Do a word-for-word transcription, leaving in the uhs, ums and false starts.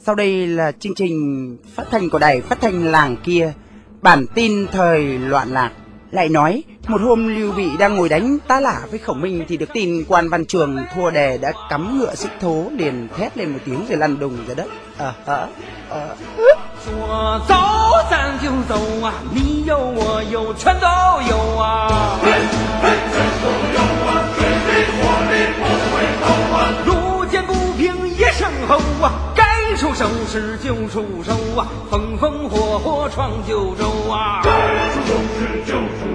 Sau đây là chương trình phát thanh của đài phát thanh làng kia, bản tin thời loạn lạc. Lại nói, một hôm Lưu Bị đang ngồi đánh tá lả với Khổng Minh thì được tin quan Văn Trường thua đề đã cắm ngựa xích thố, liền thét lên một tiếng rồi lăn đùng ra đất. Ờ hả ờ. 说走咱就走啊，你有我有全都有啊，嘿嘿全都有啊，水里火里不回头啊，路见不平一声吼啊，该出手时就出手啊，风风火火闯九州啊，该出手时就出